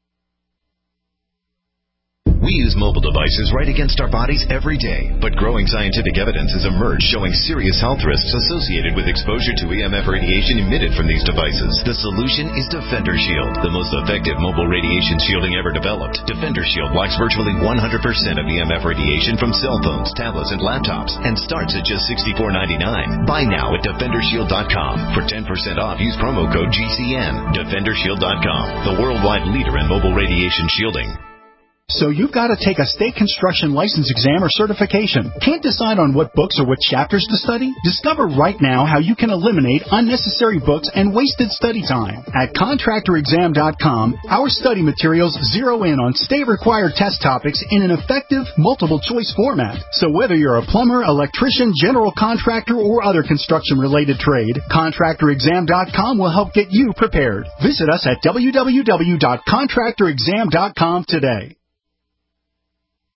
Speaker 2: We use mobile devices right against our bodies every day, but growing scientific evidence has emerged showing serious health risks associated with exposure to E M F radiation emitted from these devices. The solution is Defender Shield, the most effective mobile radiation shielding ever developed. Defender Shield blocks virtually one hundred percent of E M F radiation from cell phones, tablets, and laptops, and starts at just sixty-four ninety-nine. Buy now at defender shield dot com. For ten percent off, use promo code G C N. defender shield dot com, the worldwide leader in mobile radiation shielding.
Speaker 6: So you've got to take a state construction license exam or certification. Can't decide on what books or what chapters to study? Discover right now how you can eliminate unnecessary books and wasted study time. At contractor exam dot com, our study materials zero in on state-required test topics in an effective, multiple-choice format. So whether you're a plumber, electrician, general contractor, or other construction-related trade, contractor exam dot com will help get you prepared. Visit us at w w w dot contractor exam dot com today.